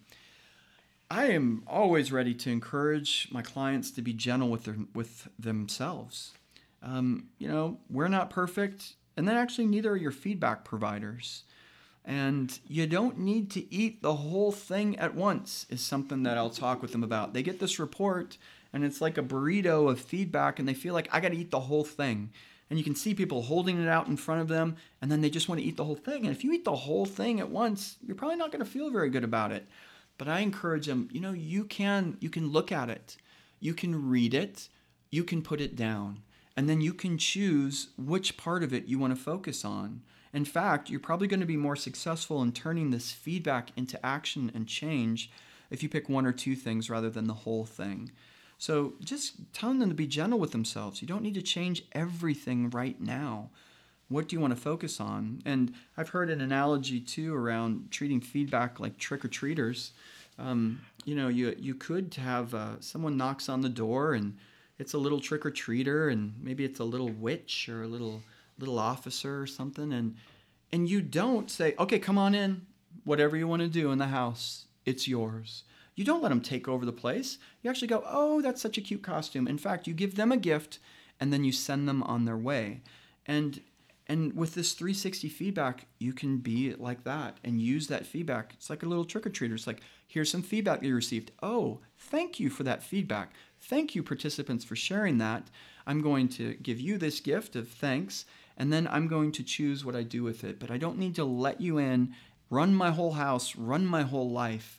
I am always ready to encourage my clients to be gentle with their, with themselves. Um, you know, we're not perfect, and then actually neither are your feedback providers. And you don't need to eat the whole thing at once is something that I'll talk with them about. They get this report, and it's like a burrito of feedback, and they feel like, I got to eat the whole thing. And you can see people holding it out in front of them, and then they just want to eat the whole thing. And if you eat the whole thing at once, you're probably not going to feel very good about it. But I encourage them, you know, you can you can look at it, you can read it, you can put it down, and then you can choose which part of it you want to focus on. In fact, you're probably going to be more successful in turning this feedback into action and change if you pick one or two things rather than the whole thing. So just telling them to be gentle with themselves. You don't need to change everything right now. What do you want to focus on? And I've heard an analogy too around treating feedback like trick-or-treaters. Um, you know, you you could have uh, someone knocks on the door and it's a little trick-or-treater, and maybe it's a little witch or a little little officer or something, and and you don't say, okay, come on in, whatever you want to do in the house, it's yours. You don't let them take over the place. You actually go, oh, that's such a cute costume. In fact, you give them a gift, and then you send them on their way. And And with this three sixty feedback, you can be like that and use that feedback. It's like a little trick-or-treater. It's like, here's some feedback you received. Oh, thank you for that feedback. Thank you, participants, for sharing that. I'm going to give you this gift of thanks, and then I'm going to choose what I do with it. But I don't need to let you in, run my whole house, run my whole life.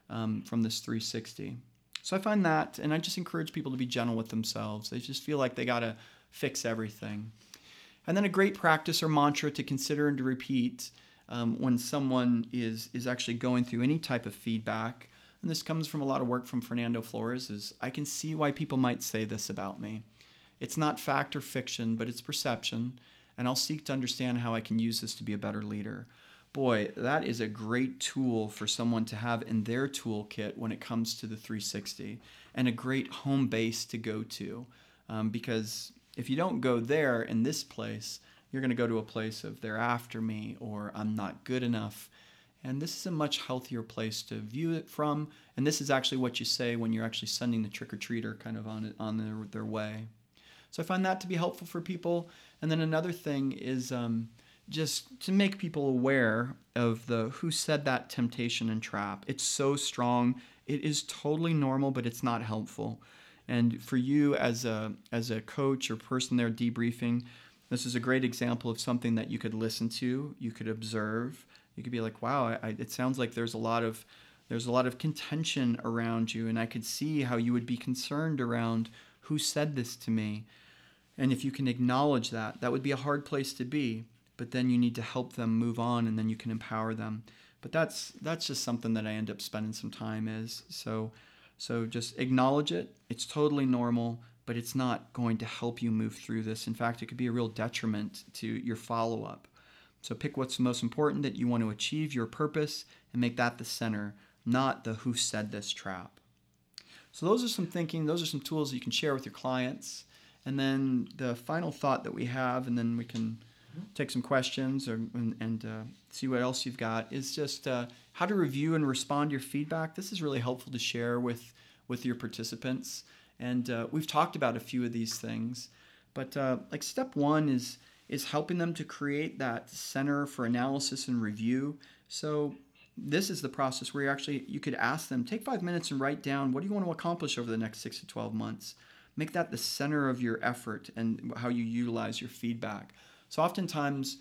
um, from this three sixty. So I find that, and I just encourage people to be gentle with themselves. They just feel like they got to fix everything. And then a great practice or mantra to consider and to repeat um, when someone is, is actually going through any type of feedback, and this comes from a lot of work from Fernando Flores, is I can see why people might say this about me. It's not fact or fiction, but it's perception, and I'll seek to understand how I can use this to be a better leader. Boy, that is a great tool for someone to have in their toolkit when it comes to the three sixty, and a great home base to go to. Um, because if you don't go there in this place, you're going to go to a place of they're after me or I'm not good enough. And this is a much healthier place to view it from. And this is actually what you say when you're actually sending the trick-or-treater kind of on it, on their, their way. So I find that to be helpful for people. And then another thing is um, just to make people aware of the who said that temptation and trap. It's so strong. It is totally normal, but it's not helpful. And for you as a as a coach or person there debriefing, this is a great example of something that you could listen to, you could observe. You could be like, wow, I, I, it sounds like there's a lot of there's a lot of contention around you, and I could see how you would be concerned around who said this to me. And if you can acknowledge that, that would be a hard place to be, but then you need to help them move on, and then you can empower them. But that's that's just something that I end up spending some time is. So so just acknowledge it. It's totally normal, but it's not going to help you move through this. In fact, it could be a real detriment to your follow-up. So pick what's most important that you want to achieve your purpose and make that the center, not the who said this trap. So those are some thinking, those are some tools that you can share with your clients. And then the final thought that we have, and then we can take some questions or, and, and uh, see what else you've got, is just uh, how to review and respond to your feedback. This is really helpful to share with, with your participants. And uh, we've talked about a few of these things. But uh, like step one is is helping them to create that center for analysis and review. So this is the process where you actually, you could ask them, take five minutes and write down, what do you want to accomplish over the next six to twelve months? Make that the center of your effort and how you utilize your feedback. So oftentimes,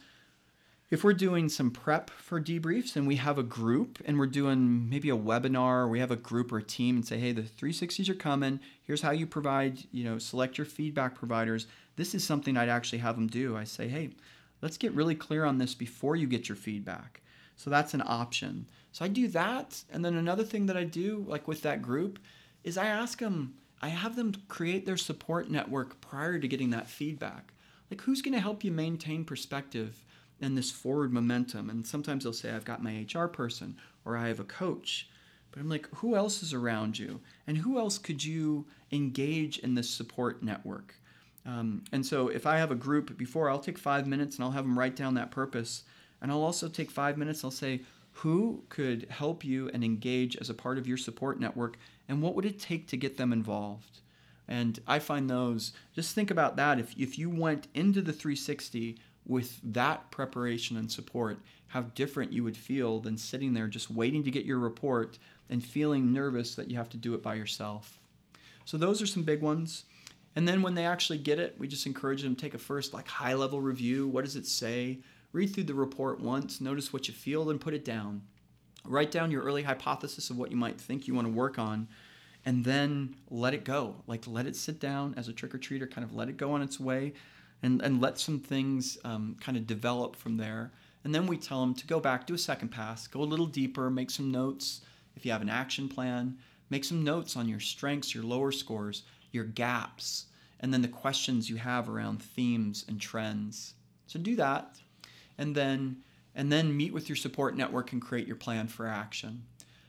if we're doing some prep for debriefs and we have a group and we're doing maybe a webinar, or we have a group or a team and say, hey, the three sixties are coming. Here's how you provide, you know, select your feedback providers. This is something I'd actually have them do. I say, hey, let's get really clear on this before you get your feedback. So that's an option. So I do that. And then another thing that I do, like with that group, is I ask them, I have them create their support network prior to getting that feedback. Like, who's going to help you maintain perspective and this forward momentum? And sometimes they'll say, I've got my H R person, or I have a coach. But I'm like, who else is around you? And who else could you engage in this support network? Um, and so if I have a group before, I'll take five minutes and I'll have them write down that purpose. And I'll also take five minutes and I'll say, who could help you and engage as a part of your support network? And what would it take to get them involved? And I find those, just think about that. If, if you went into the three sixty with that preparation and support, how different you would feel than sitting there just waiting to get your report and feeling nervous that you have to do it by yourself. So those are some big ones. And then when they actually get it, we just encourage them to take a first like high-level review. What does it say? Read through the report once, notice what you feel, then put it down. Write down your early hypothesis of what you might think you want to work on, and then let it go. Like, let it sit down as a trick-or-treater, kind of let it go on its way, and, and let some things um, kind of develop from there. And then we tell them to go back, do a second pass, go a little deeper, make some notes. If you have an action plan, make some notes on your strengths, your lower scores, your gaps, and then the questions you have around themes and trends. So do that, and then and then meet with your support network and create your plan for action.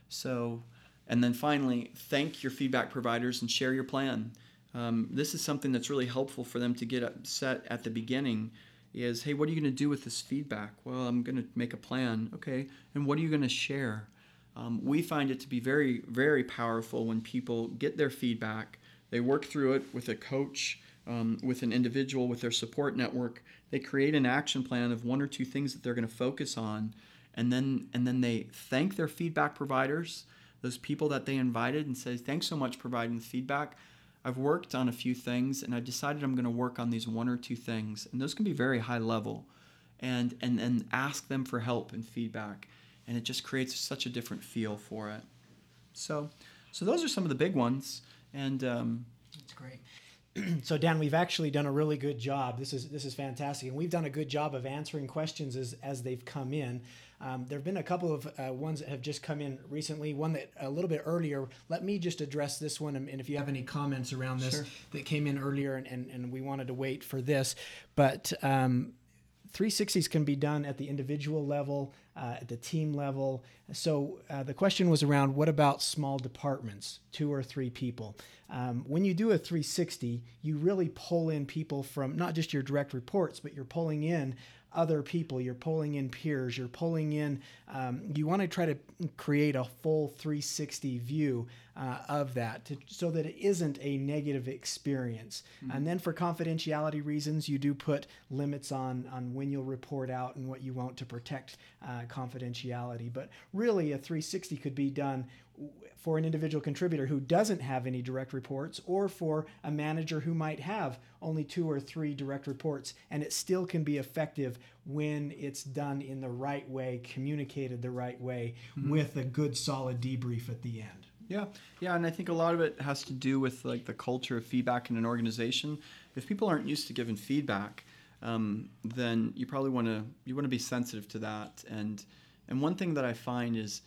So, and then finally, thank your feedback providers and share your plan. Um, this is something that's really helpful for them to get set at the beginning is, hey, what are you going to do with this feedback? Well, I'm going to make a plan. Okay, and what are you going to share? Um, we find it to be very, very powerful when people get their feedback. They work through it with a coach, um, with an individual, with their support network. They create an action plan of one or two things that they're going to focus on, and then and then they thank their feedback providers, those people that they invited, and say, thanks so much for providing the feedback. I've worked on a few things, and I decided I'm going to work on these one or two things, and those can be very high level, and and and ask them for help and feedback, and it just creates such a different feel for it. So, so those are some of the big ones. And um, that's great. So Dan, we've actually done a really good job. This is this is fantastic, and we've done a good job of answering questions as as they've come in. Um, there have been a couple of uh, ones that have just come in recently. One that a little bit earlier. Let me just address this one, and, and if you have any comments around this Sure. that came in earlier, and, and, and we wanted to wait for this, but. Um, three sixties can be done at the individual level, uh, at the team level. So uh, the question was around, what about small departments, two or three people? Um, when you do a three sixty, you really pull in people from not just your direct reports, but you're pulling in other people, you're pulling in peers, you're pulling in, um, you want to try to create a full three sixty view uh, of that to, so that it isn't a negative experience. Mm-hmm. And then for confidentiality reasons, you do put limits on, on when you'll report out and what you want to protect uh, confidentiality. But really a three sixty could be done for an individual contributor who doesn't have any direct reports, or for a manager who might have only two or three direct reports, and it still can be effective when it's done in the right way, communicated the right way, mm-hmm. with a good solid debrief at the end. Yeah, yeah, and I think a lot of it has to do with like the culture of feedback in an organization. If people aren't used to giving feedback, um, then you probably want to you want to be sensitive to that. And and one thing that I find is,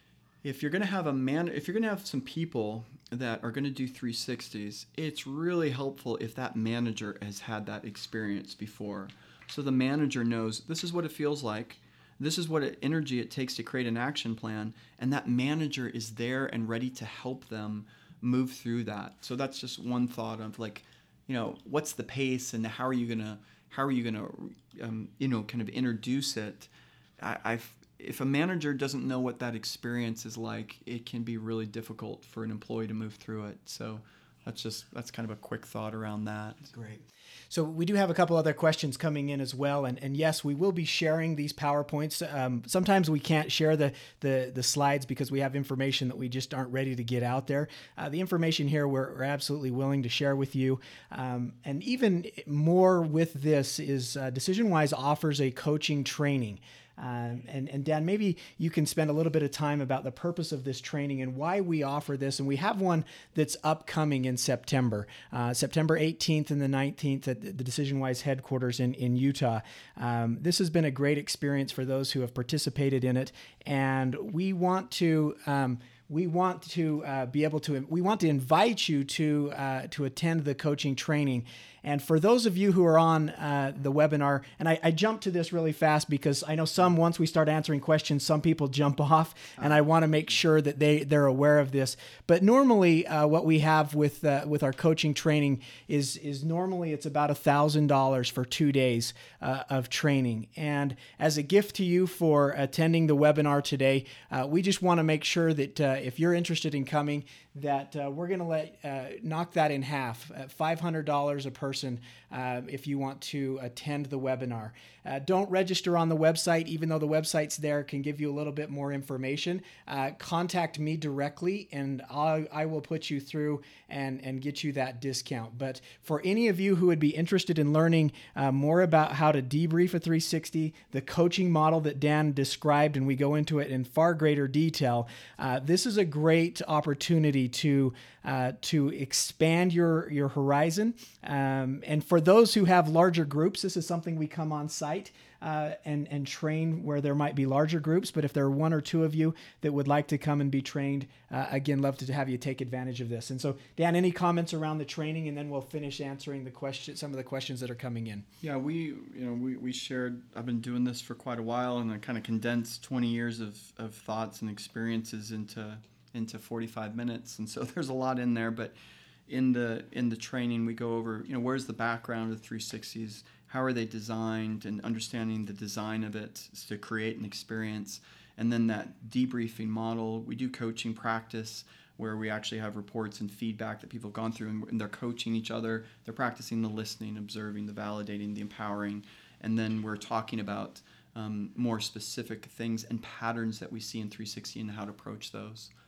if you're going to have a man, if you're going to have some people that are going to do three sixties, it's really helpful if that manager has had that experience before. So the manager knows this is what it feels like. This is what it, energy it takes to create an action plan. And that manager is there and ready to help them move through that. So that's just one thought of like, you know, what's the pace and how are you going to, how are you going to, um, you know, kind of introduce it. I, I've, If a manager doesn't know what that experience is like, it can be really difficult for an employee to move through it. So that's just that's kind of a quick thought around that. Great. So we do have a couple other questions coming in as well, and and yes, we will be sharing these PowerPoints. Um, sometimes we can't share the, the the slides because we have information that we just aren't ready to get out there. Uh, the information here we're, we're absolutely willing to share with you, um, and even more with this is uh, DecisionWise offers a coaching training. Um, and, and Dan, maybe you can spend a little bit of time about the purpose of this training and why we offer this. And we have one that's upcoming in September, uh, September eighteenth and the nineteenth at the DecisionWise headquarters in, in Utah. Um, this has been a great experience for those who have participated in it. And we want to... Um, We want to uh, be able to, we want to invite you to uh, to attend the coaching training. And for those of you who are on uh, the webinar, and I, I jumped to this really fast because I know some, once we start answering questions, some people jump off, and I want to make sure that they, they're aware of this. But normally uh, what we have with uh, with our coaching training is, is normally it's about one thousand dollars for two days uh, of training. And as a gift to you for attending the webinar today, uh, we just want to make sure that uh, if you're interested in coming, that uh, we're going to let uh, knock that in half, uh, five hundred dollars a person uh, if you want to attend the webinar. Uh, don't register on the website, even though the website's there, can give you a little bit more information. Uh, contact me directly, and I'll, I will put you through and, and get you that discount. But for any of you who would be interested in learning uh, more about how to debrief a three sixty, the coaching model that Dan described, and we go into it in far greater detail, uh, this is a great opportunity to uh, to expand your your horizon. Um, and for those who have larger groups, this is something we come on site uh, and and train where there might be larger groups. But if there are one or two of you that would like to come and be trained, uh, again, love to have you take advantage of this. And so, Dan, any comments around the training, and then we'll finish answering the question, some of the questions that are coming in. Yeah, we you know we, we shared. I've been doing this for quite a while, and I kind of condensed twenty years of, of thoughts and experiences into. into forty-five minutes, and so there's a lot in there. But in the in the training, we go over, you know, where's the background of the three sixties, how are they designed, and understanding the design of it to create an experience. And then that debriefing model, we do coaching practice where we actually have reports and feedback that people have gone through, and they're coaching each other. They're practicing the listening, observing, the validating, the empowering, and then we're talking about um, more specific things and patterns that we see in three sixty and how to approach those.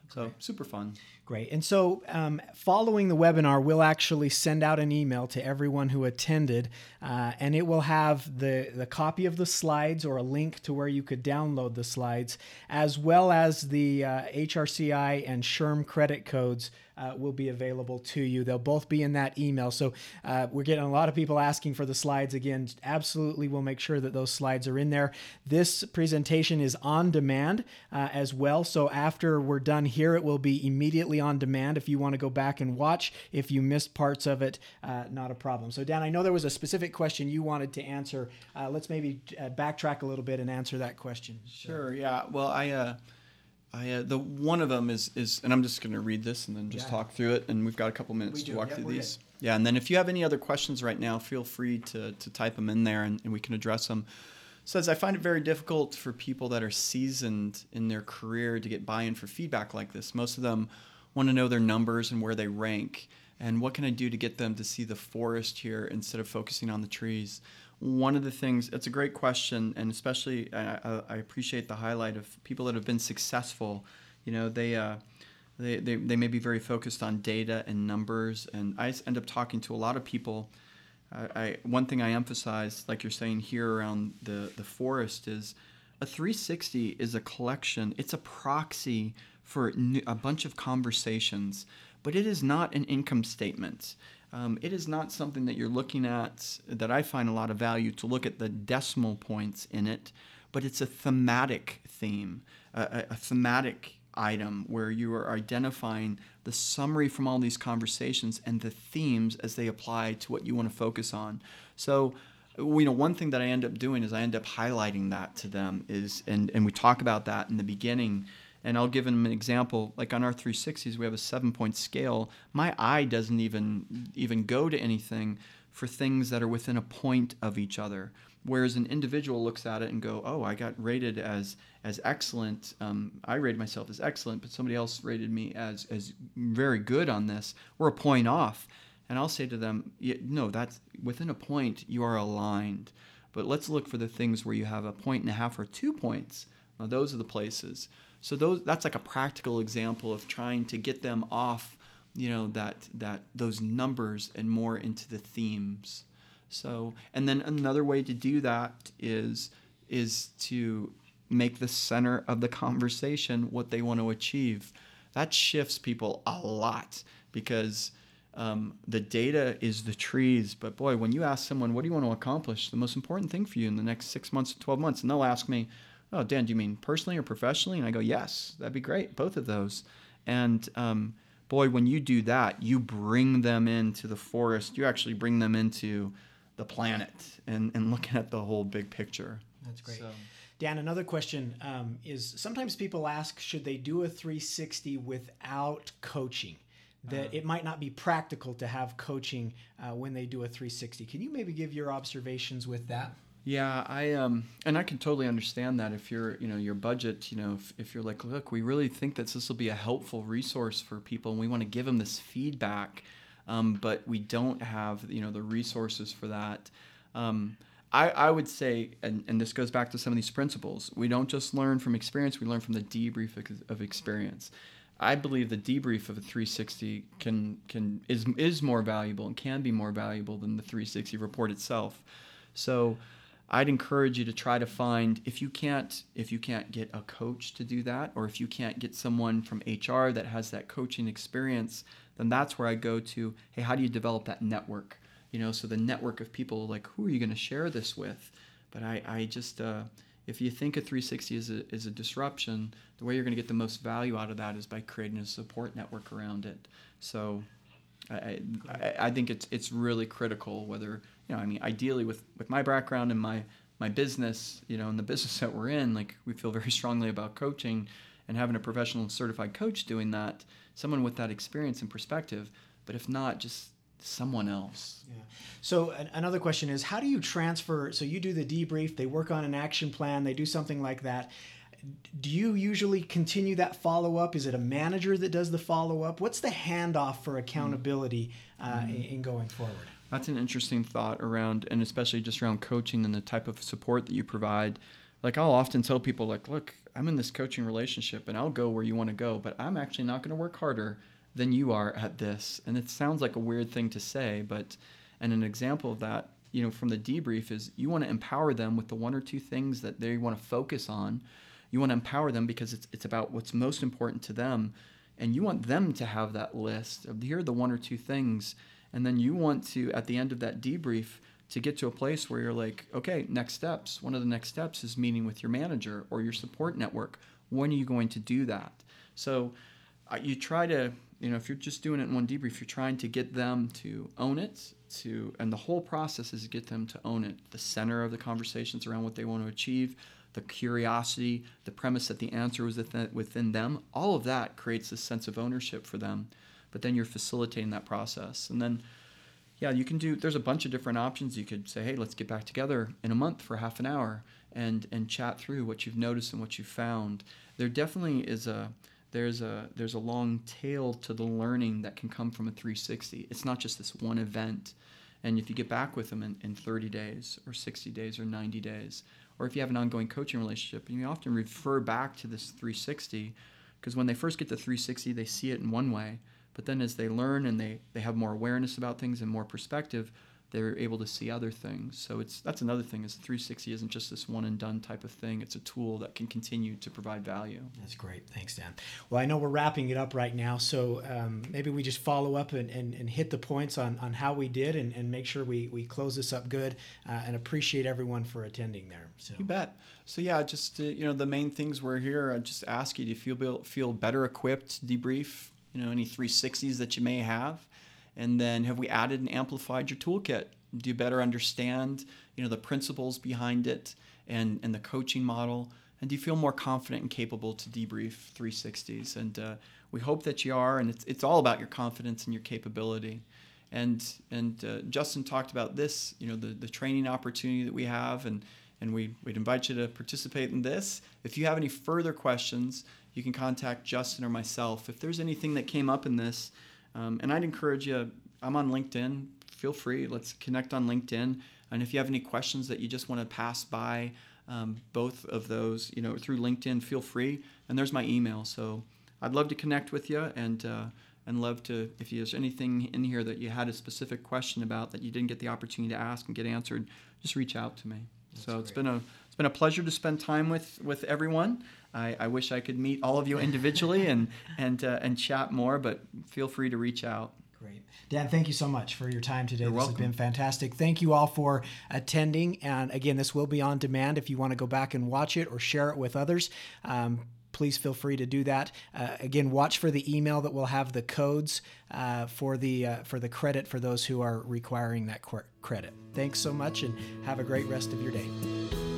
So super fun. Great. And so um, following the webinar, we'll actually send out an email to everyone who attended, uh, and it will have the, the copy of the slides or a link to where you could download the slides, as well as the uh, H R C I and S H R M credit codes uh, will be available to you. They'll both be in that email. So uh, we're getting a lot of people asking for the slides again. Absolutely, we'll make sure that those slides are in there. This presentation is on demand uh, as well. So after we're done here, it will be immediately on demand. If you want to go back and watch, if you missed parts of it, uh, not a problem. So Dan, I know there was a specific question you wanted to answer. Uh, let's maybe uh, backtrack a little bit and answer that question. Sure. Yeah. Well, I, uh, I, uh, the one of them is, is, and I'm just going to read this and then just Yeah. talk through it. And we've got a couple minutes We to do. walk Yep, through we're these. good. Yeah. And then if you have any other questions right now, feel free to, to type them in there and, and we can address them. Says, I find it very difficult for people that are seasoned in their career to get buy-in for feedback like this. Most of them want to know their numbers and where they rank. And what can I do to get them to see the forest here instead of focusing on the trees? One of the things, it's a great question, and especially I, I appreciate the highlight of people that have been successful. You know, they, uh, they, they, they may be very focused on data and numbers. And I end up talking to a lot of people. I, I one thing I emphasize, like you're saying here around the, the forest, is a three sixty is a collection. It's a proxy for a bunch of conversations, but it is not an income statement. Um, it is not something that you're looking at that I find a lot of value to look at the decimal points in it, but it's a thematic theme, a, a thematic item where you are identifying the summary from all these conversations and the themes as they apply to what you want to focus on. So, you know, one thing that I end up doing is I end up highlighting that to them is, and, and we talk about that in the beginning. And I'll give them an example. Like on our three sixties, we have a seven-point scale. My eye doesn't even even go to anything for things that are within a point of each other. Whereas an individual looks at it and go, oh, I got rated as as excellent. Um, I rated myself as excellent, but somebody else rated me as as very good on this. We're a point off. And I'll say to them, no, that's within a point, you are aligned. But let's look for the things where you have a point and a half or two points. Now, those are the places. So those that's like a practical example of trying to get them off, you know, that that those numbers and more into the themes. So, and then another way to do that is is to make the center of the conversation what they want to achieve. That shifts people a lot because um, the data is the trees. But boy, when you ask someone, what do you want to accomplish? The most important thing for you in the next six months to twelve months, and they'll ask me, oh, Dan, do you mean personally or professionally? And I go, yes, that'd be great, both of those. And um, boy, when you do that, you bring them into the forest. You actually bring them into the planet and, and looking at the whole big picture. That's great. So, Dan, another question um, is sometimes people ask, should they do a three sixty without coaching? That uh, it might not be practical to have coaching uh, when they do a three sixty. Can you maybe give your observations with that? Yeah, I um, and I can totally understand that if you're, you know, your budget, you know, if, if you're like, look, we really think that this will be a helpful resource for people, and we want to give them this feedback, um, but we don't have, you know, the resources for that. Um, I, I would say, and, and this goes back to some of these principles, we don't just learn from experience, we learn from the debrief of, of experience. I believe the debrief of a three sixty can can is is more valuable and can be more valuable than the three sixty report itself. So I'd encourage you to try to find, if you can't if you can't get a coach to do that, or if you can't get someone from H R that has that coaching experience, then that's where I go to, hey, how do you develop that network? You know, so the network of people, like, who are you going to share this with? But I, I just, uh, if you think a three sixty is a, is a disruption, the way you're going to get the most value out of that is by creating a support network around it. So I, I, I think it's it's really critical whether, you know, I mean, ideally with, with my background and my, my business, you know, in the business that we're in, like, we feel very strongly about coaching and having a professional and certified coach doing that, someone with that experience and perspective. But if not, just someone else. Yeah. So an, another question is, how do you transfer? So you do the debrief, they work on an action plan, they do something like that. Do you usually continue that follow-up? Is it a manager that does the follow-up? What's the handoff for accountability uh, mm-hmm. in, in going forward? That's an interesting thought around, and especially just around coaching and the type of support that you provide. Like, I'll often tell people, like, look, I'm in this coaching relationship and I'll go where you want to go, but I'm actually not going to work harder than you are at this. And it sounds like a weird thing to say, but, and an example of that, you know, from the debrief is you want to empower them with the one or two things that they want to focus on. You want to empower them because it's it's about what's most important to them. And you want them to have that list of here are the one or two things. And then you want to, at the end of that debrief, to get to a place where you're like, okay, next steps. One of the next steps is meeting with your manager or your support network. When are you going to do that? So uh, you try to, you know, if you're just doing it in one debrief, you're trying to get them to own it, to, and the whole process is to get them to own it. The center of the conversations around what they want to achieve, the curiosity, the premise that the answer was within them, all of that creates this sense of ownership for them. But then you're facilitating that process. And then, yeah, you can do, there's a bunch of different options. You could say, hey, let's get back together in a month for half an hour and and chat through what you've noticed and what you've found. There definitely is a, there's a there's a long tail to the learning that can come from a three sixty. It's not just this one event. And if you get back with them in, in thirty days or sixty days or ninety days, or if you have an ongoing coaching relationship, you often refer back to this three sixty, because when they first get to three sixty, they see it in one way. But then as they learn and they, they have more awareness about things and more perspective, they're able to see other things. So it's that's another thing, is three sixty isn't just this one and done type of thing. It's a tool that can continue to provide value. That's great. Thanks, Dan. Well, I know we're wrapping it up right now, so um, maybe we just follow up and, and, and hit the points on, on how we did and, and make sure we, we close this up good, uh, and appreciate everyone for attending there. So. You bet. So yeah, just uh, you know, the main things we're here, I just ask you, do you feel, feel better equipped to debrief, you know, any three sixties that you may have? And then have we added and amplified your toolkit? Do you better understand, you know, the principles behind it and, and the coaching model? And do you feel more confident and capable to debrief three sixties? And uh, we hope that you are. And it's it's all about your confidence and your capability. And and uh, Justin talked about this, you know, the, the training opportunity that we have. And, and we, we'd invite you to participate in this. If you have any further questions, you can contact Justin or myself. If there's anything that came up in this, Um, and I'd encourage you, I'm on LinkedIn, feel free, let's connect on LinkedIn. And if you have any questions that you just want to pass by um, both of those, you know, through LinkedIn, feel free. And there's my email. So I'd love to connect with you, and uh, and love to, if there's anything in here that you had a specific question about that you didn't get the opportunity to ask and get answered, just reach out to me. That's so great. It's been a it's been a pleasure to spend time with, with everyone. I, I wish I could meet all of you individually and and uh, and chat more, but feel free to reach out. Great. Dan, thank you so much for your time today. You're this welcome. has been fantastic. Thank you all for attending. And again, this will be on demand if you want to go back and watch it or share it with others. Um, please feel free to do that. Uh, again, watch for the email that will have the codes uh, for the uh, for the credit for those who are requiring that credit. Thanks so much, and have a great rest of your day.